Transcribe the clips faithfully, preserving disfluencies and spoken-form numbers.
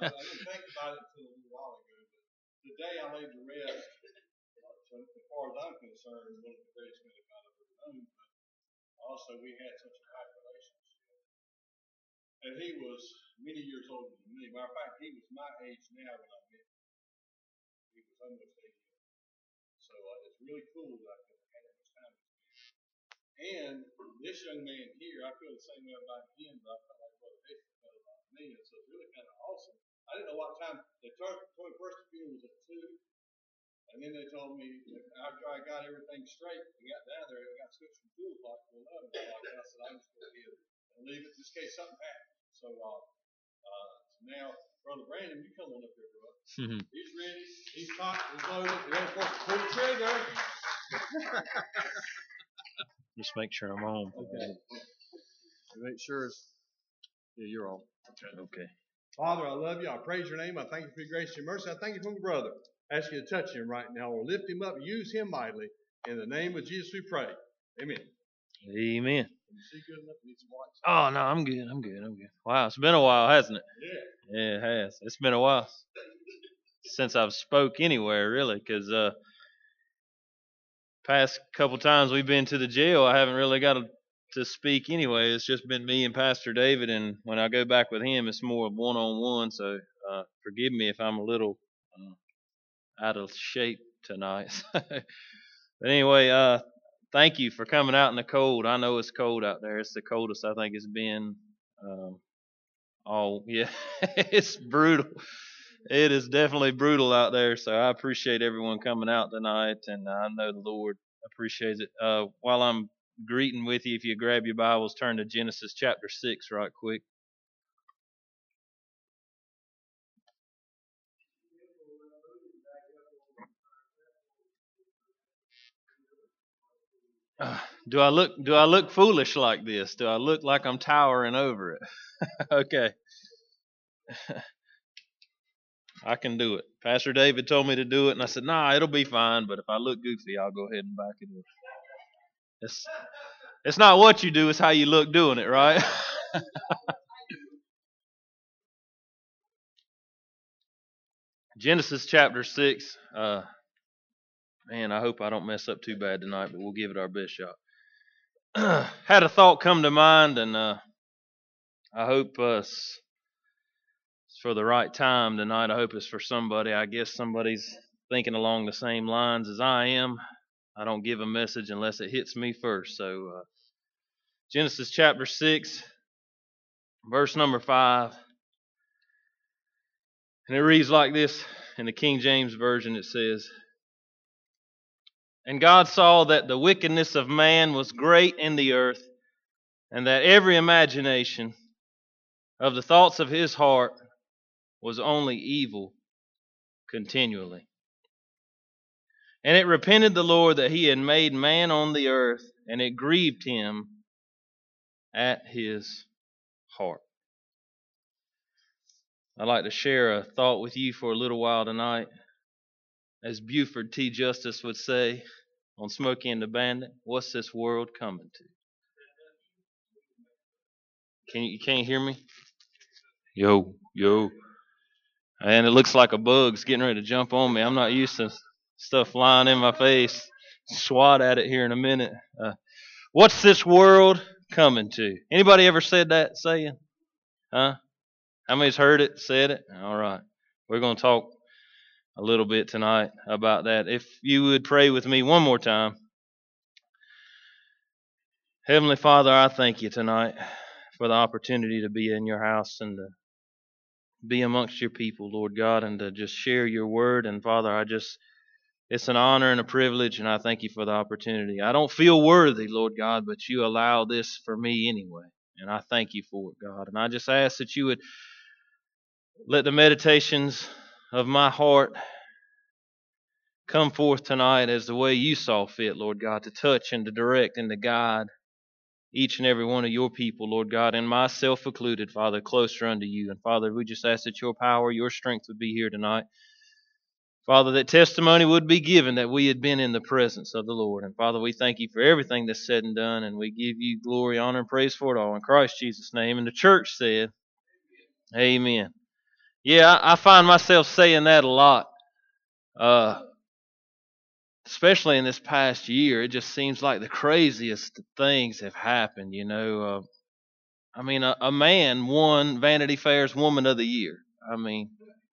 I, I didn't think about it until a little while ago, but the day I laid to rest, so as far as I'm concerned, one of the greatest men I've ever known, but also we had such a high relationship. And he was many years older than me. Matter of fact, he was my age now when I met him. He was almost eighty. So uh, it's really cool that I could have had much time with him. And this young man here, I feel the same way about him, but I felt like Brother Hicks felt about me. And so it's really kind of awesome. I didn't know what time. The twenty-first funeral was at two. And then they told me, after I got everything straight and got down there, it got switched from two o'clock to eleven o'clock. And I said, I'm just going to get it and leave it just in case something happens. So, uh, uh, so now, Brother Brandon, you come on up here, bro. Mm-hmm. He's ready. He's hot. He's loaded. Ready for us to pull the trigger. Just make sure I'm on. Okay. Make sure it's, yeah, you're on. Okay. Okay. Father, I love you. I praise your name. I thank you for your grace and your mercy. I thank you for my brother. I ask you to touch him right now or lift him up. Use him mightily. In the name of Jesus we pray. Amen. Amen. See good enough? Need some white sauce? Oh, no, I'm good. I'm good. I'm good. Wow, it's been a while, hasn't it? Yeah. Yeah, it has. It's been a while since I've spoke anywhere, really, because uh, past couple times we've been to the jail, I haven't really got to, to speak anyway. It's just been me and Pastor David, and when I go back with him, it's more one-on-one, so uh, forgive me if I'm a little uh, out of shape tonight. But anyway, uh, thank you for coming out in the cold. I know it's cold out there. It's the coldest I think it's been. Um, oh, yeah, it's brutal. It is definitely brutal out there. So I appreciate everyone coming out tonight, and I know the Lord appreciates it. Uh, while I'm greeting with you, if you grab your Bibles, turn to Genesis chapter six right quick. Uh, do I look do I look foolish like this? Do I look like I'm towering over it? Okay. I can do it. Pastor David told me to do it, and I said, nah, it'll be fine, but if I look goofy, I'll go ahead and back it up. It's, it's not what you do, it's how you look doing it, right? Genesis chapter six. Uh, man, I hope I don't mess up too bad tonight, but we'll give it our best shot. Had a thought come to mind, and uh, I hope uh, it's for the right time tonight. I hope it's for somebody. I guess somebody's thinking along the same lines as I am. I don't give a message unless it hits me first. So, uh, Genesis chapter six, verse number five. And it reads like this in the King James Version. It says, And God saw that the wickedness of man was great in the earth, and that every imagination of the thoughts of his heart was only evil continually. And it repented the Lord that he had made man on the earth, and it grieved him at his heart. I'd like to share a thought with you for a little while tonight. As Buford T. Justice would say on Smokey and the Bandit, what's this world coming to? Can you, you can't hear me? Yo, yo. And it looks like a bug's getting ready to jump on me. I'm not used to stuff flying in my face. Swat at it here in a minute. Uh, what's this world coming to? Anybody ever said that saying? Huh? How many's heard it, said it? All right. We're going to talk a little bit tonight about that. If you would pray with me one more time. Heavenly Father, I thank you tonight for the opportunity to be in your house and to be amongst your people, Lord God, and to just share your word. And Father, I just, it's an honor and a privilege, and I thank you for the opportunity. I don't feel worthy, Lord God, but you allow this for me anyway. And I thank you for it, God. And I just ask that you would let the meditations of my heart come forth tonight as the way you saw fit, Lord God, to touch and to direct and to guide each and every one of your people, Lord God, and myself included, Father, closer unto you. And Father, we just ask that your power, your strength would be here tonight. Father, that testimony would be given that we had been in the presence of the Lord. And Father, we thank you for everything that's said and done, and we give you glory, honor, and praise for it all. In Christ Jesus' name. And the church said, Amen. Yeah, I, I find myself saying that a lot. Uh, especially in this past year, it just seems like the craziest things have happened. You know, uh, I mean, a, a man won Vanity Fair's Woman of the Year. I mean,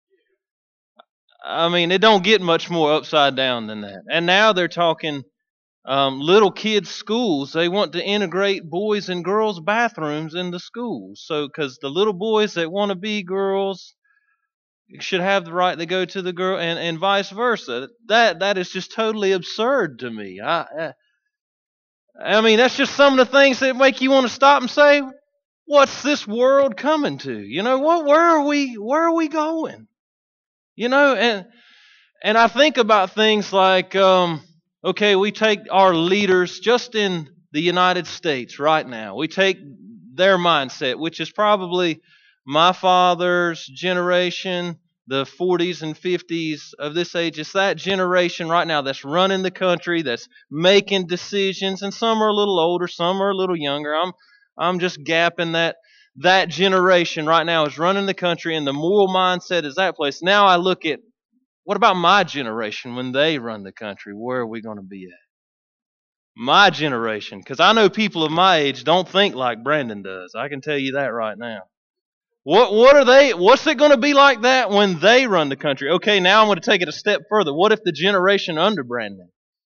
I mean, it don't get much more upside down than that. And now they're talking um, little kids' schools. They want to integrate boys and girls' bathrooms into schools. So, because the little boys that want to be girls should have the right to go to the girl, and, and vice versa. That that is just totally absurd to me. I, I I mean, that's just some of the things that make you want to stop and say, "What's this world coming to?" You know, what? Where are we? Where are we going? You know, and and I think about things like, um, okay, we take our leaders just in the United States right now. We take their mindset, which is probably my father's generation, the forties and fifties of this age. It's that generation right now that's running the country, that's making decisions, and some are a little older, some are a little younger. I'm I'm just gapping that that generation right now is running the country, and the moral mindset is that place. Now I look at, what about my generation when they run the country? Where are we going to be at? My generation, because I know people of my age don't think like Brandon does. I can tell you that right now. What what are they? What's it going to be like that when they run the country? Okay, now I'm going to take it a step further. What if the generation under Brandon,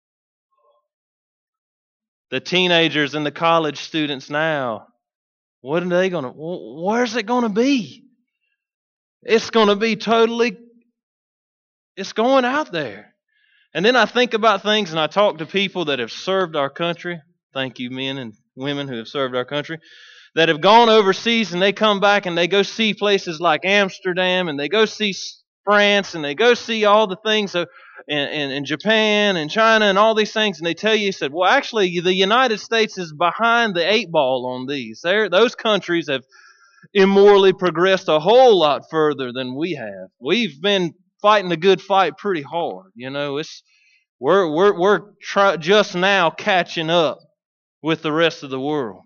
the teenagers and the college students now, what are they going to? Where's it going to be? It's going to be totally. It's going out there. And then I think about things, and I talk to people that have served our country. Thank you, men and women who have served our country, that have gone overseas, and they come back and they go see places like Amsterdam, and they go see France, and they go see all the things in, in, in Japan and China and all these things, and they tell you, said, well, actually, the United States is behind the eight ball on these. They're, those countries have immorally progressed a whole lot further than we have. We've been fighting the good fight pretty hard. You know, it's we're we're we're try, just now catching up with the rest of the world,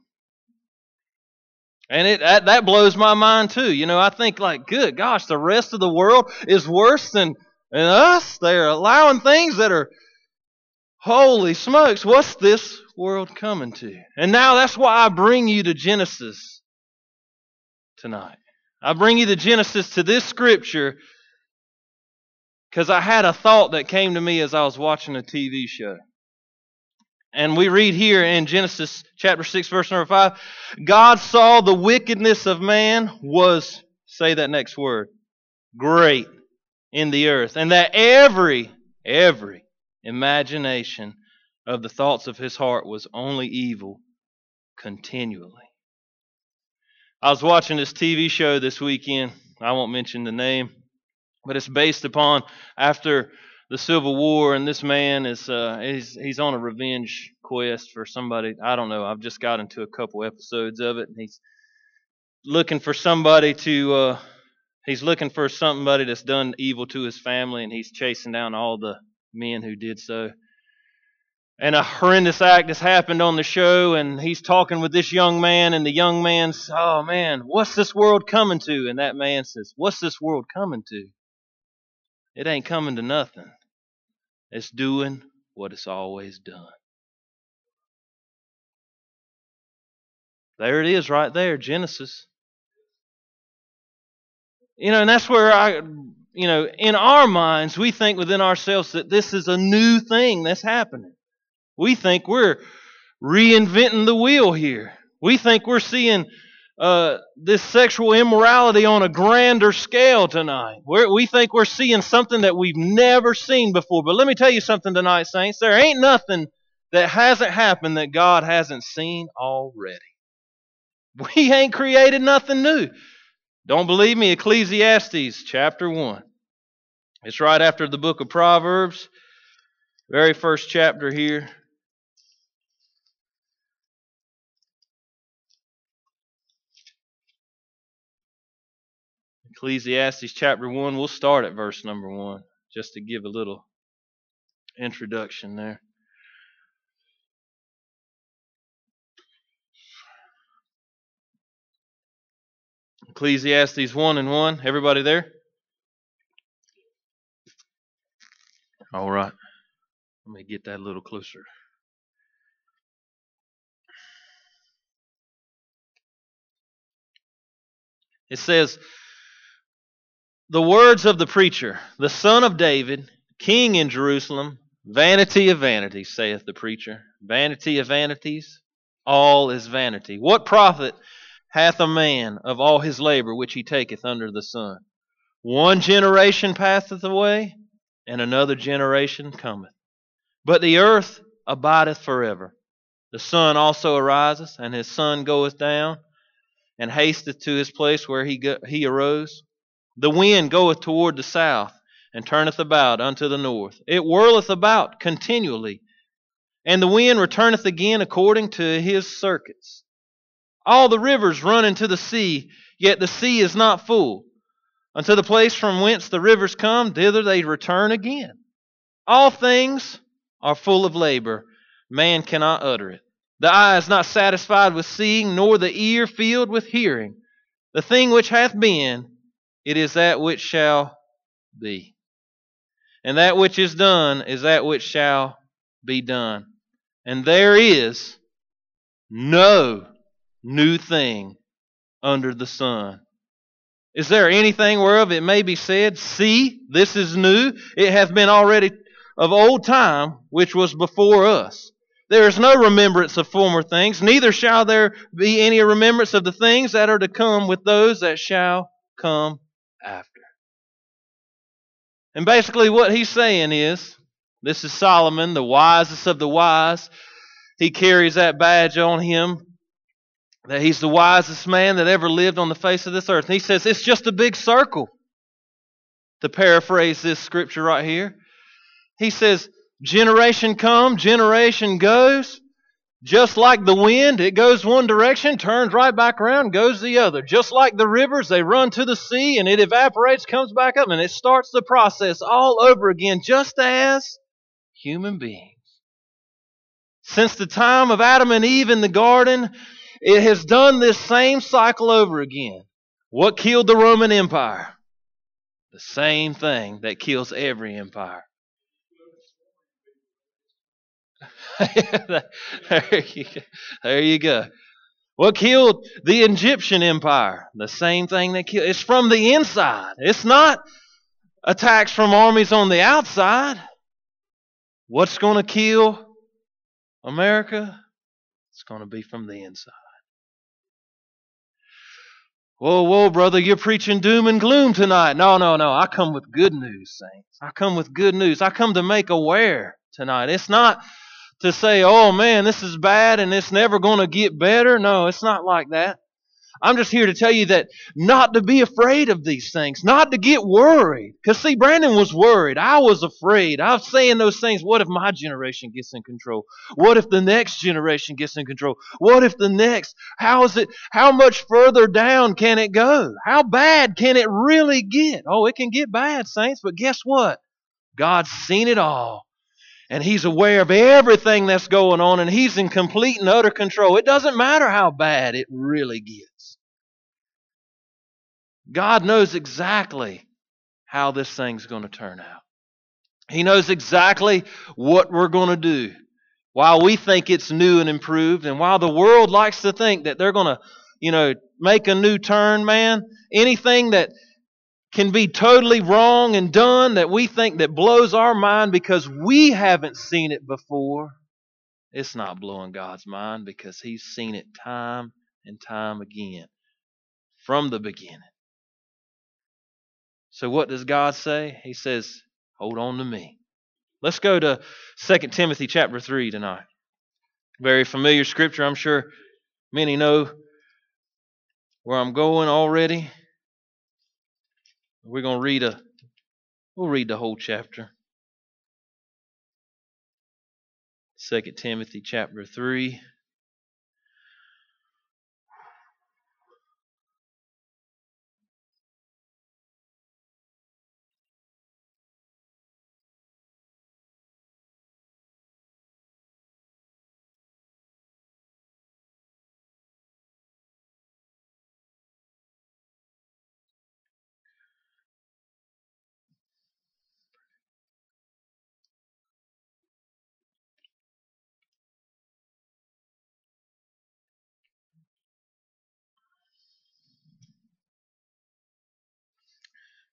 and it that, that blows my mind too. You know, I think like, good gosh, the rest of the world is worse than, than us. They're allowing things that are, holy smokes, what's this world coming to? And now that's why I bring you to Genesis tonight. I bring you to Genesis, to this scripture, because I had a thought that came to me as I was watching a T V show. And we read here in Genesis chapter six, verse number five, God saw the wickedness of man was, say that next word, great in the earth, and that every, every imagination of the thoughts of his heart was only evil continually. I was watching this T V show this weekend. I won't mention the name, but it's based upon after the Civil War, and this man is uh, he's he's on a revenge quest for somebody. I don't know. I've just got into a couple episodes of it, and he's looking for somebody to. Uh, he's looking for somebody that's done evil to his family, and he's chasing down all the men who did so. And a horrendous act has happened on the show, and he's talking with this young man, and the young man's, oh man, what's this world coming to? And that man says, what's this world coming to? It ain't coming to nothing. It's doing what it's always done. There it is right there, Genesis. You know, and that's where I, you know, in our minds, we think within ourselves that this is a new thing that's happening. We think we're reinventing the wheel here. We think we're seeing uh, this sexual immorality on a grander scale tonight. We're, we think we're seeing something that we've never seen before. But let me tell you something tonight, saints. There ain't nothing that hasn't happened that God hasn't seen already. We ain't created nothing new. Don't believe me? Ecclesiastes chapter one. It's right after the book of Proverbs. Very first chapter here. Ecclesiastes chapter one, we'll start at verse number one, just to give a little introduction there. Ecclesiastes one and one, everybody there? All right. Let me get that a little closer. It says, the words of the preacher, the son of David, king in Jerusalem, vanity of vanities, saith the preacher. Vanity of vanities, all is vanity. What profit hath a man of all his labor which he taketh under the sun? One generation passeth away, and another generation cometh. But the earth abideth forever. The sun also ariseth, and his sun goeth down, and hasteth to his place where he, go, he arose. The wind goeth toward the south, and turneth about unto the north. It whirleth about continually, and the wind returneth again according to his circuits. All the rivers run into the sea, yet the sea is not full. Unto the place from whence the rivers come, thither they return again. All things are full of labor. Man cannot utter it. The eye is not satisfied with seeing, nor the ear filled with hearing. The thing which hath been, it is that which shall be. And that which is done is that which shall be done. And there is no new thing under the sun. Is there anything whereof it may be said, see, this is new? It hath been already of old time, which was before us. There is no remembrance of former things, neither shall there be any remembrance of the things that are to come with those that shall come after. And basically what he's saying is, this is Solomon, the wisest of the wise. He carries that badge on him, that he's the wisest man that ever lived on the face of this earth. And he says, it's just a big circle. To paraphrase this scripture right here. He says, generation comes, generation goes. Just like the wind, it goes one direction, turns right back around, goes the other. Just like the rivers, they run to the sea and it evaporates, comes back up, and it starts the process all over again, just as human beings. Since the time of Adam and Eve in the garden, it has done this same cycle over again. What killed the Roman Empire? The same thing that kills every empire. there, you go. there you go. What killed the Egyptian empire? The same thing that killed. It's from the inside. It's not attacks from armies on the outside. What's going to kill America? It's going to be from the inside. Whoa, whoa, brother, you're preaching doom and gloom tonight. No, no, no. I come with good news, saints. I come with good news. I come to make aware tonight. It's not to say, oh man, this is bad and it's never going to get better. No, it's not like that. I'm just here to tell you that not to be afraid of these things, not to get worried. Because see, Brandon was worried. I was afraid. I was saying those things. What if my generation gets in control? What if the next generation gets in control? What if the next? How is it? How much further down can it go? How bad can it really get? Oh, it can get bad, saints. But guess what? God's seen it all. And He's aware of everything that's going on. And He's in complete and utter control. It doesn't matter how bad it really gets. God knows exactly how this thing's going to turn out. He knows exactly what we're going to do. While we think it's new and improved, and while the world likes to think that they're going to, you know, make a new turn, man, anything that can be totally wrong and done that we think that blows our mind because we haven't seen it before, it's not blowing God's mind because He's seen it time and time again from the beginning. So what does God say? He says, hold on to me. Let's go to Second Timothy chapter three tonight. Very familiar scripture. I'm sure many know where I'm going already. We're going to read a, we'll read the whole chapter. Second Timothy chapter three.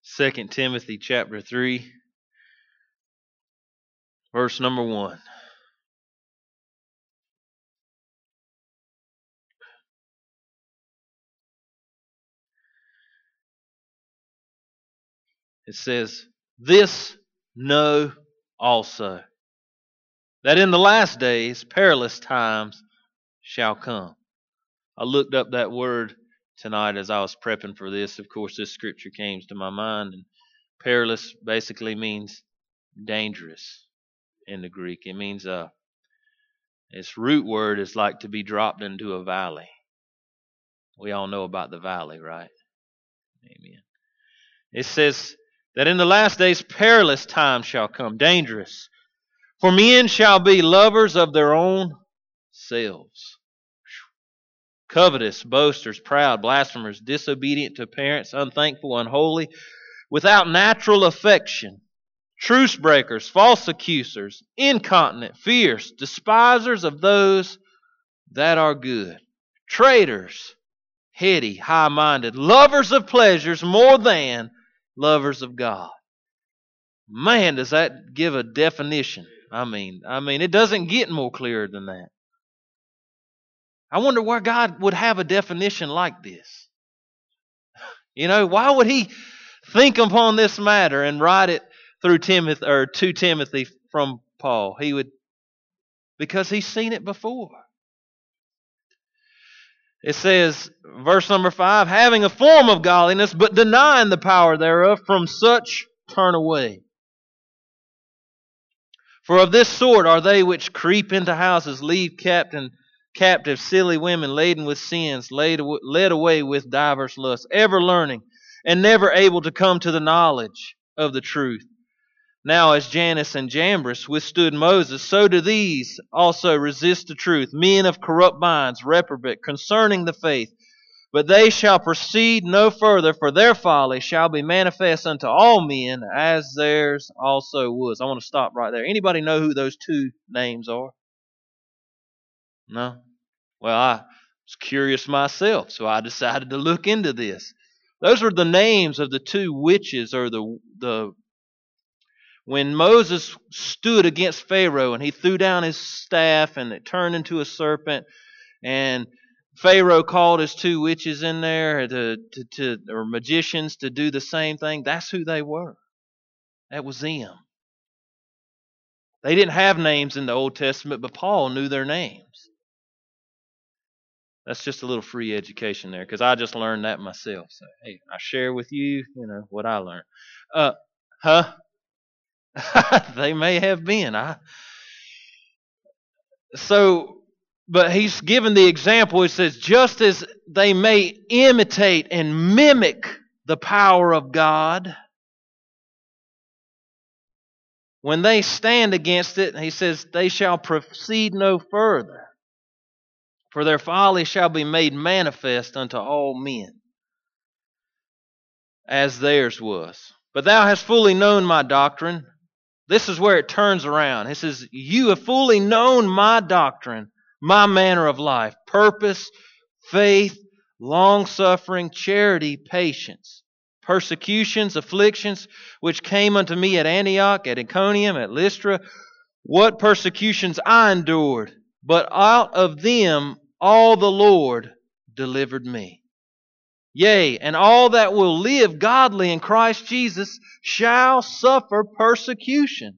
Second Timothy chapter three, verse number one. It says, "This know also, that in the last days perilous times shall come." I looked up that word tonight as I was prepping for this. Of course, this scripture came to my mind, and perilous basically means dangerous in the Greek. It means uh, its root word is like to be dropped into a valley. We all know about the valley, right? Amen. It says that in the last days perilous times shall come, dangerous. For men shall be lovers of their own selves, covetous, boasters, proud, blasphemers, disobedient to parents, unthankful, unholy, without natural affection, truce breakers, false accusers, incontinent, fierce, despisers of those that are good, traitors, heady, high-minded, lovers of pleasures more than lovers of God. Man, does that give a definition. I mean, I mean, it doesn't get more clear than that. I wonder why God would have a definition like this. You know, why would He think upon this matter and write it through Timothy or to Timothy from Paul? He would, because He's seen it before. It says, verse number five, having a form of godliness, but denying the power thereof, from such turn away. For of this sort are they which creep into houses, leave captain, captive silly women laden with sins, laid, led away with divers lusts, ever learning, and never able to come to the knowledge of the truth. Now as Jannes and Jambres withstood Moses, so do these also resist the truth, men of corrupt minds, reprobate concerning the faith. But they shall proceed no further, for their folly shall be manifest unto all men, as theirs also was. I want to stop right there. Anybody know who those two names are? No? Well, I was curious myself, so I decided to look into this. Those were the names of the two witches, or the the when Moses stood against Pharaoh and he threw down his staff and it turned into a serpent, and Pharaoh called his two witches in there to, to, to or magicians to do the same thing. That's who they were. That was them. They didn't have names in the Old Testament, but Paul knew their names. That's just a little free education there, because I just learned that myself. So hey, I share with you, you know, what I learned. Uh, huh? They may have been. I so, but he's given the example. He says, just as they may imitate and mimic the power of God, when they stand against it, he says, they shall proceed no further, for their folly shall be made manifest unto all men, as theirs was. But thou hast fully known my doctrine. This is where it turns around. It says, you have fully known my doctrine, my manner of life, purpose, faith, long-suffering, charity, patience, persecutions, afflictions, which came unto me at Antioch, at Iconium, at Lystra, what persecutions I endured, but out of them all the Lord delivered me. Yea, and all that will live godly in Christ Jesus shall suffer persecution.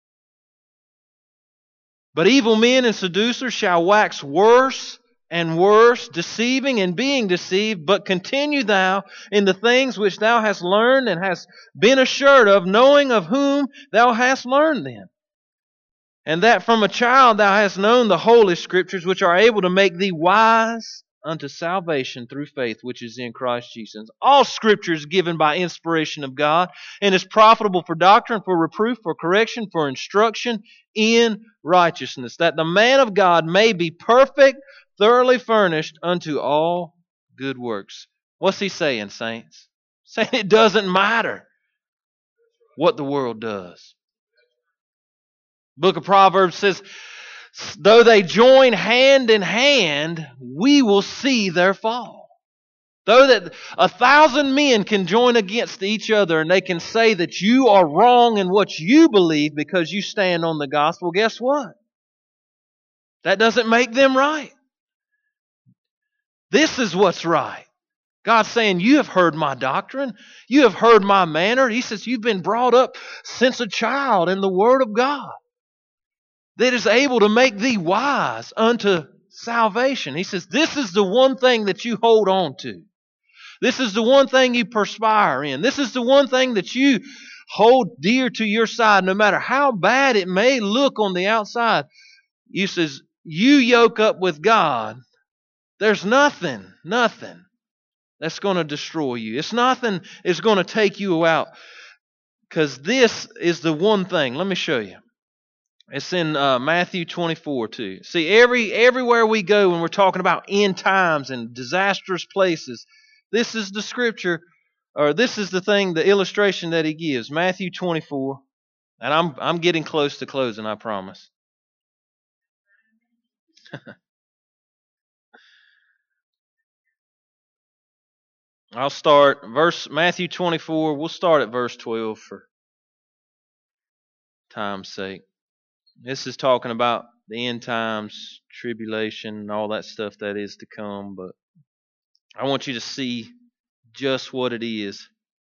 But evil men and seducers shall wax worse and worse, deceiving and being deceived. But continue thou in the things which thou hast learned and hast been assured of, knowing of whom thou hast learned them. And that from a child thou hast known the holy Scriptures, which are able to make thee wise unto salvation through faith which is in Christ Jesus. All Scripture is given by inspiration of God, and is profitable for doctrine, for reproof, for correction, for instruction in righteousness, that the man of God may be perfect, thoroughly furnished unto all good works. What's he saying, saints? Saying it doesn't matter what the world does. Book of Proverbs says, though they join hand in hand, we will see their fall. Though that a thousand men can join against each other and they can say that you are wrong in what you believe because you stand on the gospel, guess what? That doesn't make them right. This is what's right. God's saying, you have heard my doctrine. You have heard my manner. He says, you've been brought up since a child in the Word of God that is able to make thee wise unto salvation. He says, this is the one thing that you hold on to. This is the one thing you perspire in. This is the one thing that you hold dear to your side, no matter how bad it may look on the outside. He says, you yoke up with God. There's nothing, nothing that's going to destroy you. It's nothing that's going to take you out. Because this is the one thing. Let me show you. It's in uh, Matthew twenty-four too. See, every everywhere we go when we're talking about end times and disastrous places, this is the scripture, or this is the thing, the illustration that he gives. Matthew twenty-four. And I'm I'm getting close to closing, I promise. I'll start verse Matthew twenty-four. We'll start at verse twelve for time's sake. This is talking about the end times, tribulation, and all that stuff that is to come. But I want you to see just what it is.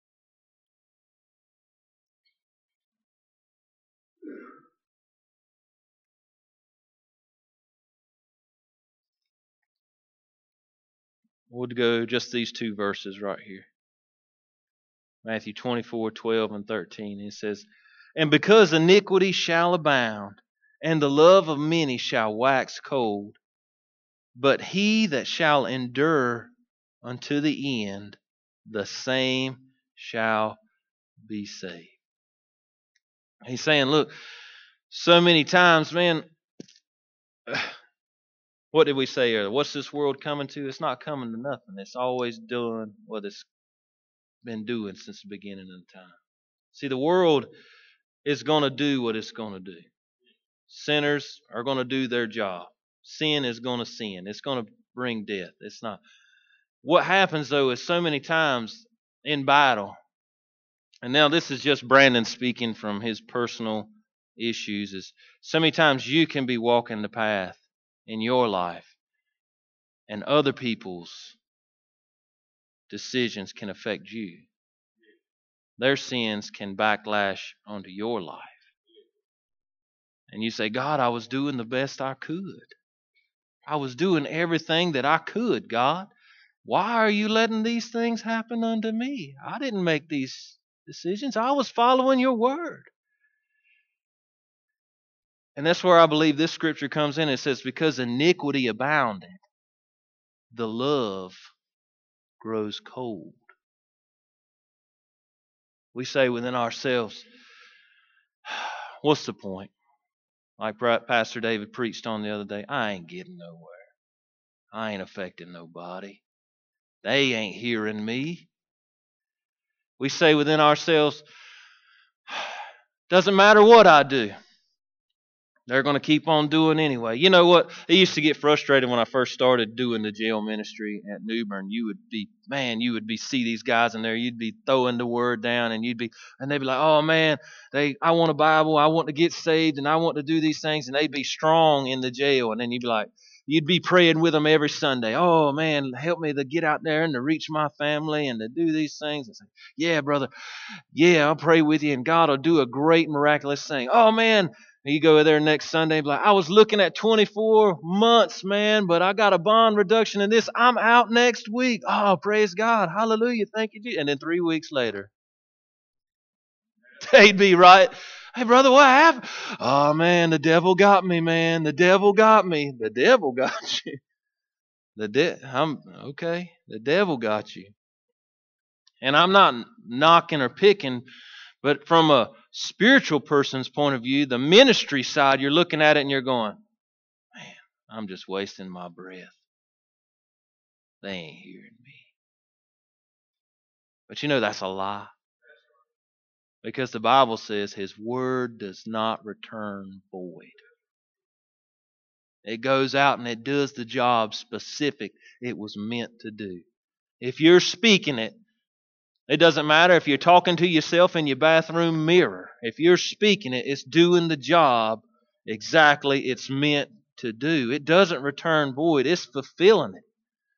We'll go just these two verses right here. Matthew twenty-four, twelve and thirteen. It says, and because iniquity shall abound, and the love of many shall wax cold, but he that shall endure unto the end, the same shall be saved. He's saying, look, so many times, man, what did we say earlier? What's this world coming to? It's not coming to nothing. It's always doing what it's been doing since the beginning of time. See, the world is going to do what it's going to do. Sinners are going to do their job. Sin is going to sin. It's going to bring death. It's not. What happens, though, is so many times in battle, and now this is just Brandon speaking from his personal issues, is so many times you can be walking the path in your life, and other people's decisions can affect you. Their sins can backlash onto your life. And you say, God, I was doing the best I could. I was doing everything that I could, God. Why are you letting these things happen unto me? I didn't make these decisions. I was following your word. And that's where I believe this scripture comes in. It says, because iniquity abounded, the love grows cold. We say within ourselves, what's the point? Like Pastor David preached on the other day, I ain't getting nowhere. I ain't affecting nobody. They ain't hearing me. We say within ourselves, doesn't matter what I do. They're going to keep on doing anyway. You know what? It used to get frustrated when I first started doing the jail ministry at New Bern. You would be, man, you would be see these guys in there. You'd be throwing the word down, and you'd be, and they'd be like, oh man, they, I want a Bible, I want to get saved, and I want to do these things, and they'd be strong in the jail, and then you'd be like, you'd be praying with them every Sunday. Oh man, help me to get out there and to reach my family and to do these things. And say, yeah, brother, yeah, I'll pray with you, and God will do a great miraculous thing. Oh man. You go there next Sunday and be like, I was looking at twenty-four months, man, but I got a bond reduction in this. I'm out next week. Oh, praise God. Hallelujah. Thank you, Jesus. And then three weeks later, they'd be right. Hey, brother, what happened? Oh, man, the devil got me, man. The devil got me. The devil got you. The de- I'm okay. The devil got you. And I'm not knocking or picking, but from a spiritual person's point of view, the ministry side, you're looking at it and you're going, man, I'm just wasting my breath. They ain't hearing me. But you know that's a lie. Because the Bible says His word does not return void. It goes out and it does the job specific it was meant to do. If you're speaking it, it doesn't matter if you're talking to yourself in your bathroom mirror. If you're speaking it, it's doing the job exactly it's meant to do. It doesn't return void. It's fulfilling it.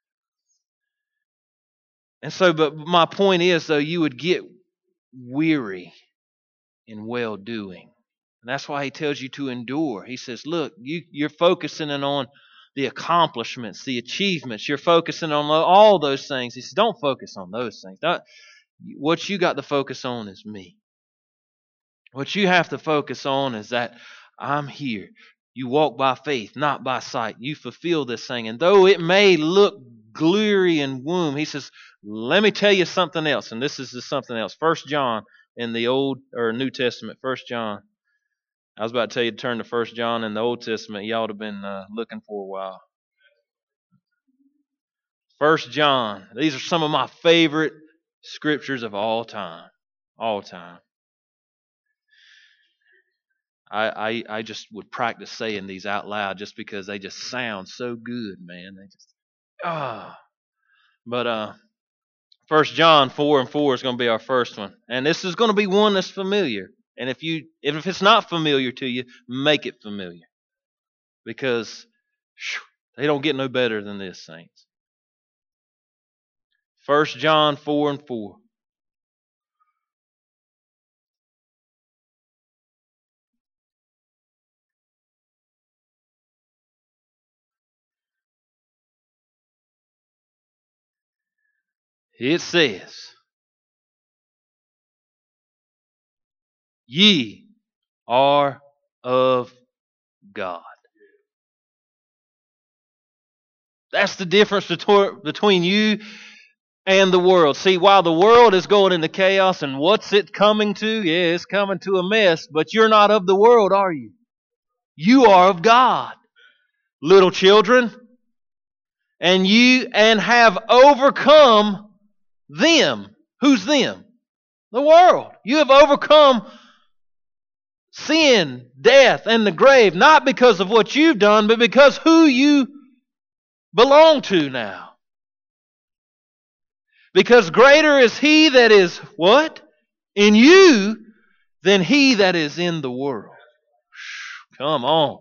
And so, but my point is, though, you would get weary in well-doing. And that's why he tells you to endure. He says, look, you, you're focusing on the accomplishments, the achievements. You're focusing on all those things. He says, don't focus on those things. Don't, what you got to focus on is me. What you have to focus on is that I'm here. You walk by faith, not by sight. You fulfill this thing. And though it may look gloomy and womb, he says, let me tell you something else. And this is just something else. First John in the Old or New Testament. First John. I was about to tell you to turn to First John in the Old Testament. You ought to have been uh, looking for a while. First John. These are some of my favorite scriptures of all time. All time. I, I I just would practice saying these out loud just because they just sound so good, man. They just ah. But uh, First John four and four is going to be our first one, and this is going to be one that's familiar. And if you if it's not familiar to you, make it familiar, because whew, they don't get no better than this, saints. First John four and four. It says, ye are of God. That's the difference between you and the world. See, while the world is going into chaos, and what's it coming to? Yeah, it's coming to a mess, but you're not of the world, are you? You are of God, little children, and you and have overcome them. Who's them? The world. You have overcome sin, death, and the grave, not because of what you've done, but because who you belong to now. Because greater is He that is what? In you than he that is in the world. Come on.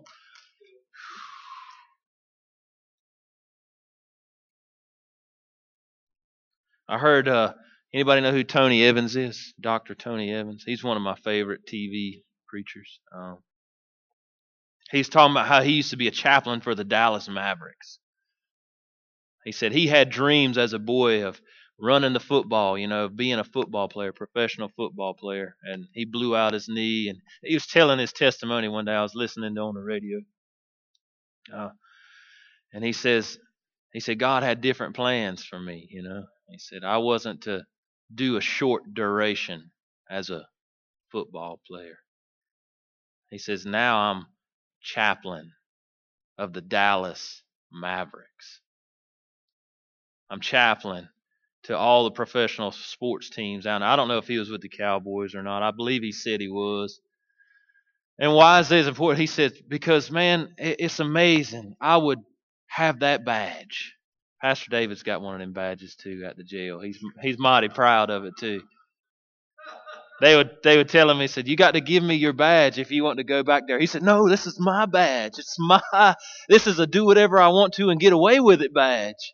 I heard, uh, anybody know who Tony Evans is? Doctor Tony Evans. He's one of my favorite T V preachers. Um, he's talking about how he used to be a chaplain for the Dallas Mavericks. He said he had dreams as a boy of running the football, you know, being a football player, professional football player. And he blew out his knee. And he was telling his testimony one day. I was listening to on the radio. Uh, and he says, he said, God had different plans for me, you know. He said, I wasn't to do a short duration as a football player. He says, now I'm chaplain of the Dallas Mavericks. I'm chaplain to all the professional sports teams down there. I don't know if he was with the Cowboys or not. I believe he said he was. And why is this important? He said, because, man, it's amazing. I would have that badge. Pastor David's got one of them badges too at the jail. He's he's mighty proud of it too. They would they would tell him, he said, you got to give me your badge if you want to go back there. He said, no, this is my badge. It's my, this is a do whatever I want to and get away with it badge.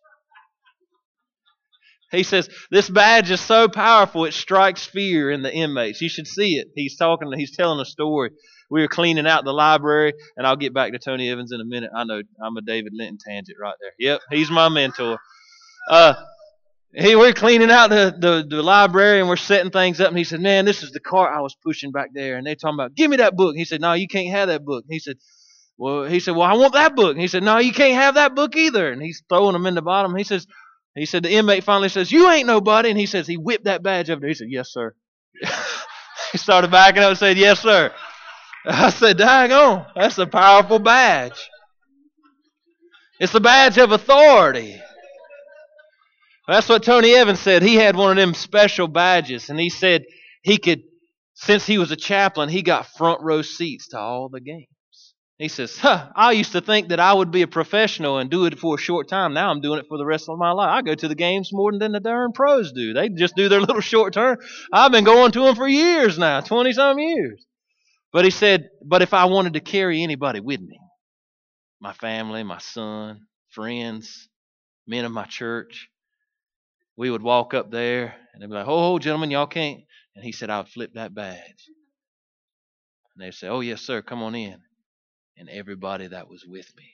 He says, this badge is so powerful, it strikes fear in the inmates. You should see it. He's talking, he's telling a story. We were cleaning out the library, and I'll get back to Tony Evans in a minute. I know I'm a David Linton tangent right there. Yep, he's my mentor. Uh, he, we're cleaning out the, the, the library, and we're setting things up. And he said, man, this is the cart I was pushing back there. And they're talking about, give me that book. He said, no, you can't have that book. He said, well, he said, well, I want that book. And he said, no, you can't have that book either. And he's throwing them in the bottom. He says, he said, the inmate finally says, you ain't nobody. And he says, he whipped that badge up there. He said, yes, sir. He started backing up and said, yes, sir. I said, dang on, that's a powerful badge. It's a badge of authority. That's what Tony Evans said. He had one of them special badges, and he said he could, since he was a chaplain, he got front row seats to all the games. He says, huh, I used to think that I would be a professional and do it for a short time. Now I'm doing it for the rest of my life. I go to the games more than the darn pros do. They just do their little short term. I've been going to them for years now, twenty-some years. But he said, but if I wanted to carry anybody with me, my family, my son, friends, men of my church, we would walk up there and they'd be like, oh, gentlemen, y'all can't. And he said, I would flip that badge. And they'd say, oh, yes, sir, come on in. And everybody that was with me.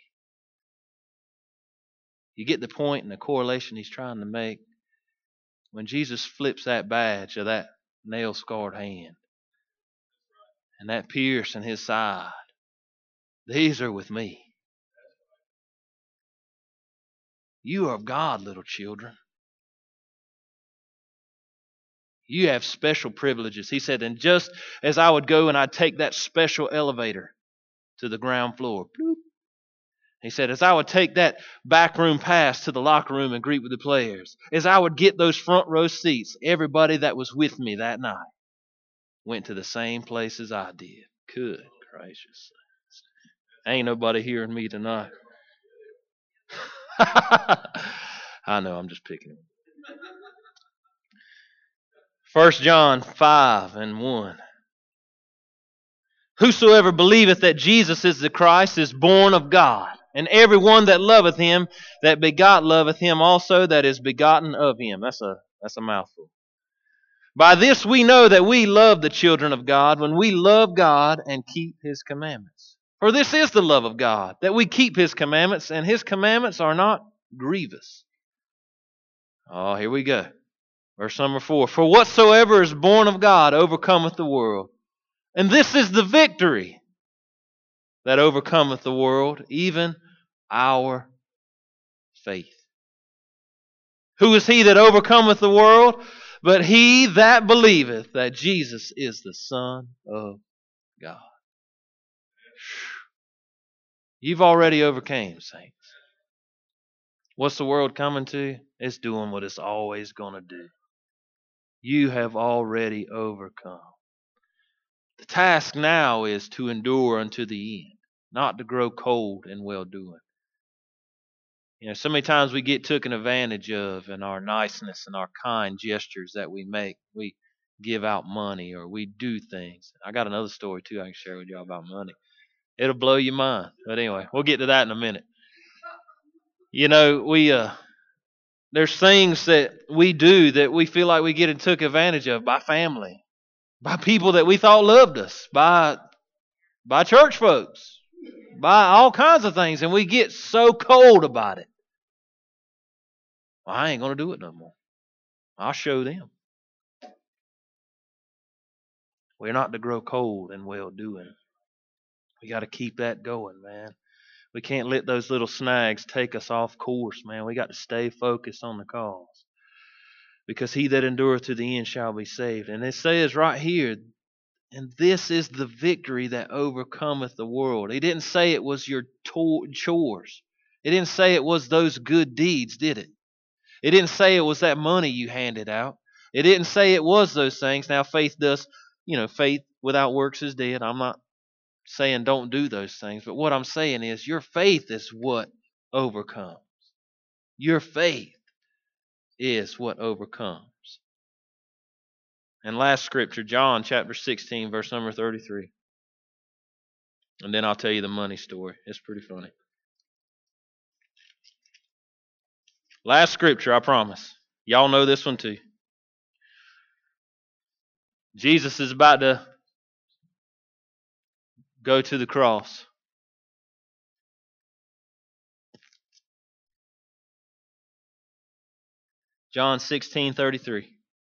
You get the point and the correlation he's trying to make. When Jesus flips that badge of that nail-scarred hand and that pierce in his side, these are with me. You are of God, little children. You have special privileges. He said, and just as I would go and I'd take that special elevator to the ground floor. Bloop. He said, as I would take that back room pass to the locker room and greet with the players, as I would get those front row seats, everybody that was with me that night went to the same place as I did. Good gracious. Ain't nobody hearing me tonight. I know, I'm just picking. First John five and one. Whosoever believeth that Jesus is the Christ is born of God. And every one that loveth him, that begot, loveth him also that is begotten of him. That's a that's a mouthful. By this we know that we love the children of God, when we love God and keep his commandments. For this is the love of God, that we keep his commandments, and his commandments are not grievous. Oh, here we go. Verse number four. For whatsoever is born of God overcometh the world. And this is the victory that overcometh the world, even our faith. Who is he that overcometh the world? But he that believeth that Jesus is the Son of God. You've already overcame, saints. What's the world coming to? It's doing what it's always going to do. You have already overcome. The task now is to endure unto the end, not to grow cold in well-doing. You know, so many times we get taken advantage of in our niceness and our kind gestures that we make. We give out money or we do things. I got another story too I can share with y'all about money. It'll blow your mind. But anyway, we'll get to that in a minute. You know, we uh, there's things that we do that we feel like we get took advantage of by family, by people that we thought loved us, by by church folks, by all kinds of things, and we get so cold about it. Well, I ain't going to do it no more. I'll show them. We're not to grow cold in well-doing. We got to keep that going, man. We can't let those little snags take us off course, man. We got to stay focused on the cause. Because he that endureth to the end shall be saved. And it says right here, and this is the victory that overcometh the world. He didn't say it was your chores. It didn't say it was those good deeds, did it? It didn't say it was that money you handed out. It didn't say it was those things. Now faith does, you know, faith without works is dead. I'm not saying don't do those things. But what I'm saying is your faith is what overcomes. Your faith is what overcomes. And last scripture, John chapter sixteen, verse number thirty-three. And then I'll tell you the money story. It's pretty funny. Last scripture, I promise. Y'all know this one too. Jesus is about to go to the cross. John sixteen thirty-three.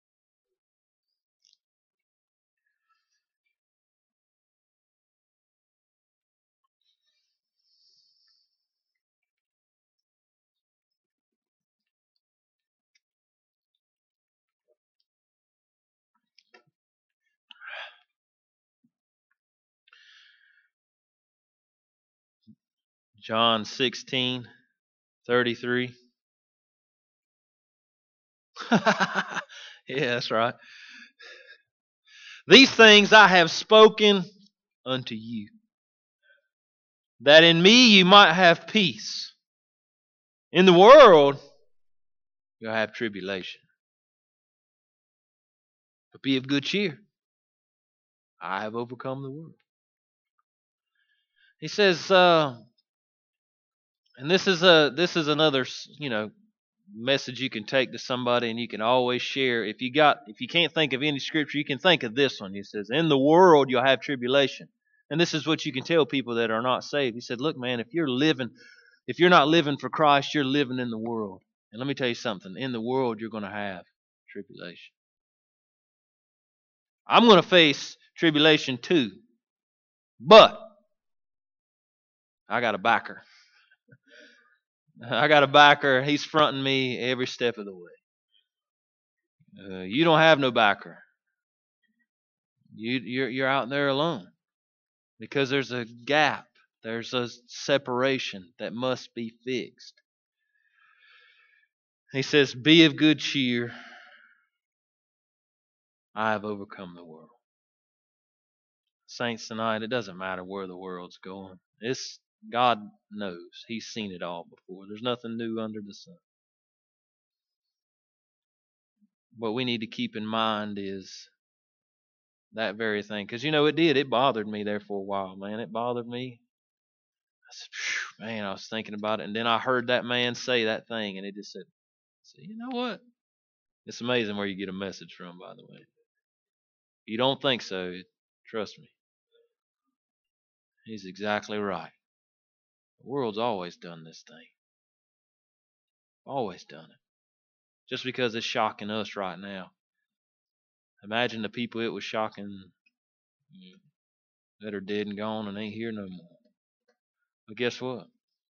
John sixteen thirty-three. Yeah, that's right. These things I have spoken unto you, that in me you might have peace. In the world, you'll have tribulation. But be of good cheer. I have overcome the world. He says, uh, and this is a this is another, you know, message you can take to somebody, and you can always share. If you got if you can't think of any scripture, you can think of this one. He says, "In the world you'll have tribulation." And this is what you can tell people that are not saved. He said, "Look, man, if you're living, if you're not living for Christ, you're living in the world. And let me tell you something. In the world, you're going to have tribulation. I'm going to face tribulation too, but I got a backer. I got a backer. He's fronting me every step of the way. Uh, you don't have no backer. You, you're, you're out there alone because there's a gap. There's a separation that must be fixed." He says, "Be of good cheer. I have overcome the world." Saints, tonight, it doesn't matter where the world's going. It's God knows. He's seen it all before. There's nothing new under the sun. What we need to keep in mind is that very thing. Because, you know, it did. It bothered me there for a while, man. It bothered me. I said, man, I was thinking about it. And then I heard that man say that thing, and it just said, you know what? It's amazing where you get a message from, by the way. If you don't think so, trust me. He's exactly right. The world's always done this thing. Always done it. Just because it's shocking us right now. Imagine the people it was shocking that are dead and gone and ain't here no more. But guess what?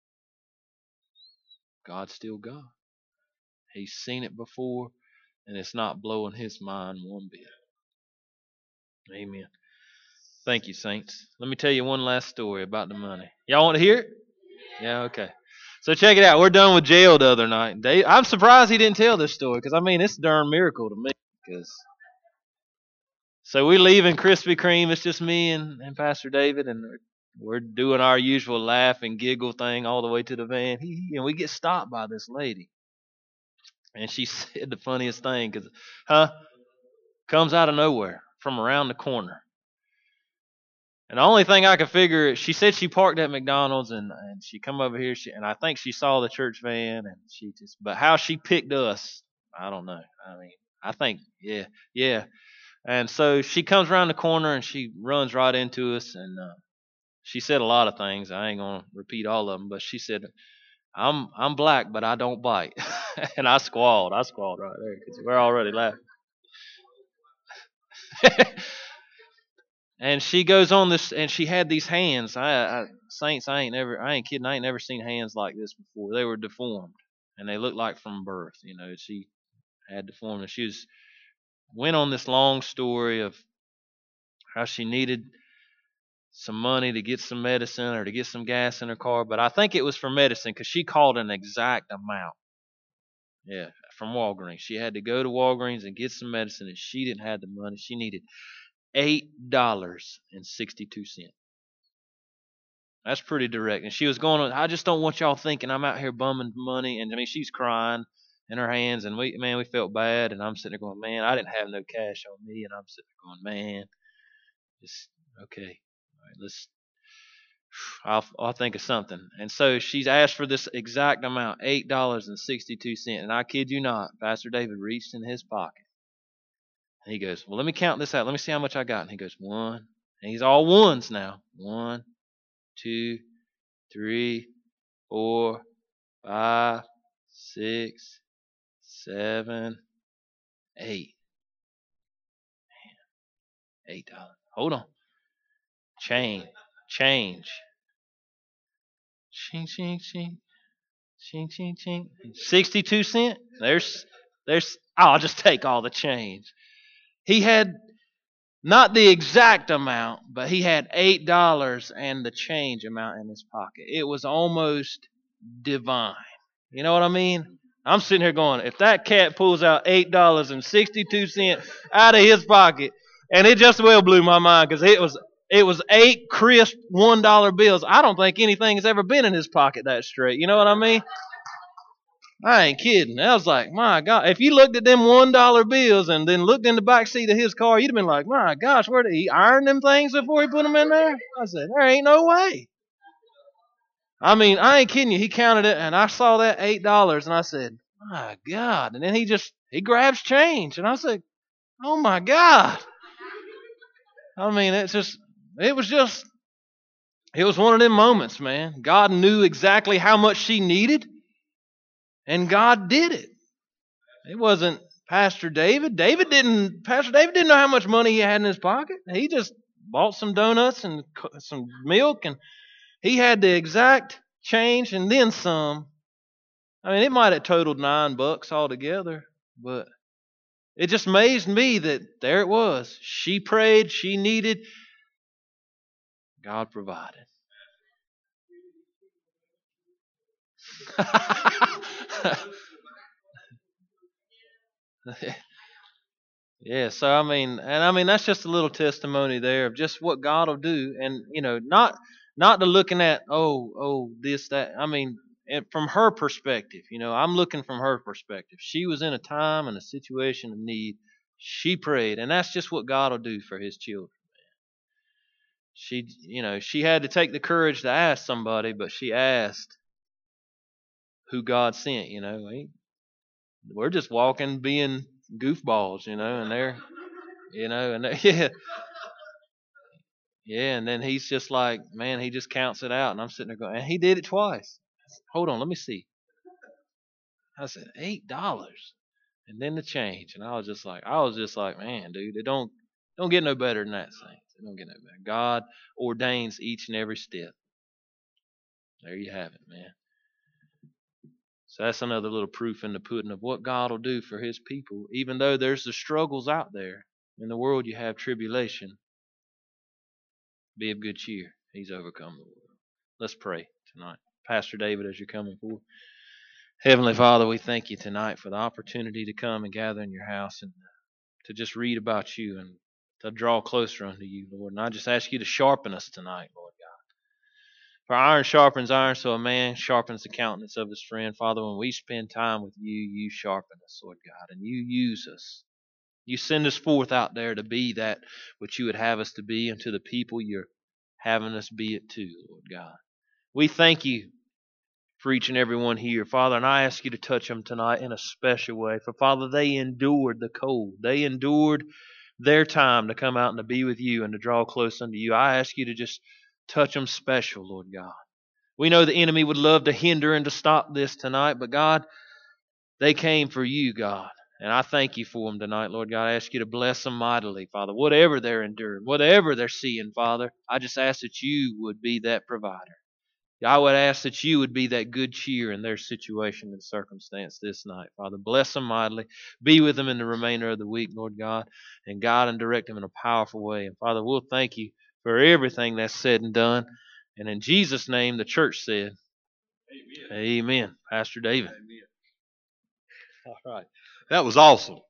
God's still God. He's seen it before, and it's not blowing his mind one bit. Amen. Thank you, saints. Let me tell you one last story about the money. Y'all want to hear it? Yeah, okay. So check it out. We're done with jail the other night. Dave, I'm surprised he didn't tell this story, because, I mean, it's a darn miracle to me. Cause, so we're leaving Krispy Kreme. It's just me and, and Pastor David, and we're doing our usual laugh and giggle thing all the way to the van. And we get stopped by this lady. And she said the funniest thing, because, huh, comes out of nowhere from around the corner. And the only thing I could figure, she said she parked at McDonald's, and, and she come over here, she, and I think she saw the church van, and she just, but how she picked us, I don't know. I mean, I think, yeah, yeah. And so she comes around the corner, and she runs right into us, and uh, she said a lot of things. I ain't gonna repeat all of them, but she said, I'm I'm black, but I don't bite. And I squalled. I squalled right there because we're already laughing. And she goes on this, and she had these hands. I, I saints, I ain't never, I ain't kidding. I ain't never seen hands like this before. They were deformed, and they looked like from birth. You know, she had deformed, and she was went on this long story of how she needed some money to get some medicine or to get some gas in her car. But I think it was for medicine, because she called an exact amount. Yeah, from Walgreens. She had to go to Walgreens and get some medicine, and she didn't have the money. She needed eight dollars and sixty-two cents. That's pretty direct. And she was going, I just don't want y'all thinking I'm out here bumming money. And I mean, she's crying in her hands, and we, man, we felt bad. And I'm sitting there going, man, I didn't have no cash on me. And I'm sitting there going, man, just, okay. All right, let's, I'll, I'll think of something. And so she's asked for this exact amount, eight dollars and sixty-two cents. And I kid you not, Pastor David reached in his pocket. And he goes, well, let me count this out. Let me see how much I got. And he goes, one. And he's all ones now. One, two, three, four, five, six, seven, eight. Man, eight dollars. Hold on. Change. Change. Ching, ching, ching. Ching, ching, ching. sixty-two cents. There's, there's, I'll just take all the change. He had not the exact amount, but he had eight dollars and the change amount in his pocket. It was almost divine. You know what I mean? I'm sitting here going, if that cat pulls out eight dollars and sixty-two cents out of his pocket, and it just well blew my mind, because it was It was eight crisp one dollar bills. I don't think anything has ever been in his pocket that straight. You know what I mean? I ain't kidding. I was like, my God. If you looked at them one dollar bills and then looked in the back seat of his car, you'd have been like, my gosh, where did he iron them things before he put them in there? I said, there ain't no way. I mean, I ain't kidding you. He counted it, and I saw that eight dollars, and I said, my God. And then he just, he grabs change. And I said, oh, my God. I mean, it's just, it was just, it was one of them moments, man. God knew exactly how much she needed, and God did it. It wasn't Pastor David. David didn't, Pastor David didn't know how much money he had in his pocket. He just bought some donuts and some milk, and he had the exact change and then some. I mean, it might have totaled nine bucks altogether, but it just amazed me that there it was. She prayed, she needed, God provided. Yeah, so I mean, and I mean that's just a little testimony there of just what God will do, and you know, not not to looking at oh oh this that. I mean, and from her perspective, you know, I'm looking from her perspective. She was in a time and a situation of need. She prayed, and that's just what God will do for His children. She, you know, she had to take the courage to ask somebody, but she asked who God sent. You know, we're just walking, being goofballs, you know, and they're, you know, and they're, yeah, yeah, and then he's just like, man, he just counts it out, and I'm sitting there going, and he did it twice. Hold on, let me see. I said eight dollars, and then the change, and I was just like, I was just like, man, dude, it don't don't get no better than that, saints. It don't get no better. God ordains each and every step. There you have it, man. So that's another little proof in the pudding of what God will do for His people. Even though there's the struggles out there in the world, you have tribulation. Be of good cheer. He's overcome the world. Let's pray tonight. Pastor David, as you're coming forward. Heavenly Father, we thank you tonight for the opportunity to come and gather in your house and to just read about you and to draw closer unto you, Lord. And I just ask you to sharpen us tonight, Lord God. For iron sharpens iron, so a man sharpens the countenance of his friend. Father, when we spend time with you, you sharpen us, Lord God, and you use us. You send us forth out there to be that which you would have us to be, and to the people you're having us be it to, Lord God. We thank you for each and every one here, Father, and I ask you to touch them tonight in a special way. For, Father, they endured the cold. They endured their time to come out and to be with you and to draw close unto you. I ask you to just touch them special, Lord God. We know the enemy would love to hinder and to stop this tonight, but God, they came for you, God. And I thank you for them tonight, Lord God. I ask you to bless them mightily, Father. Whatever they're enduring, whatever they're seeing, Father, I just ask that you would be that provider. I would ask that you would be that good cheer in their situation and circumstance this night, Father. Bless them mightily. Be with them in the remainder of the week, Lord God, and guide and direct them in a powerful way. And Father, we'll thank you for everything that's said and done. And in Jesus' name, the church said, Amen. Amen. Pastor David. Amen. All right. That was awesome.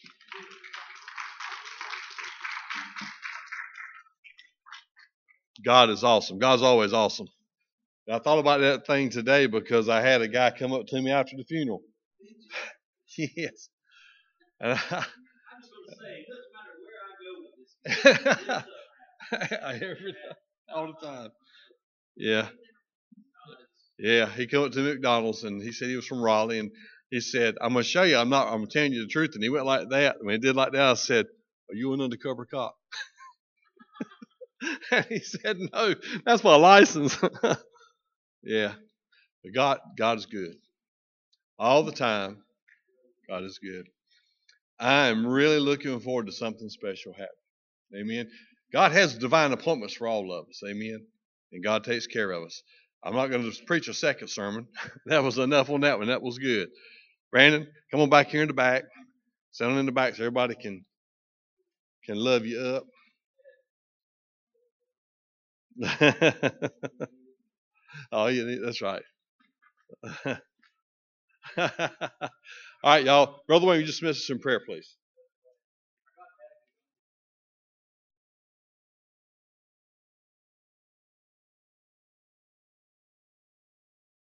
God is awesome. God's always awesome. I thought about that thing today because I had a guy come up to me after the funeral. Yes. And I, I'm just going to say, it doesn't matter where I go with this. I hear it all the time. Yeah. Yeah. He came up to McDonald's and he said he was from Raleigh, and he said, I'm going to show you. I'm not, I'm telling you the truth. And he went like that. When he did like that, I said, are you an undercover cop? And he said, no, that's my license. Yeah, but God, God is good. All the time, God is good. I am really looking forward to something special happening. Amen. God has divine appointments for all of us. Amen. And God takes care of us. I'm not going to preach a second sermon. That was enough on that one. That was good. Brandon, come on back here in the back. Sit on in the back so everybody can can love you up. Oh, yeah, that's right. All right, y'all. Brother Wayne, you just dismiss us in prayer, please.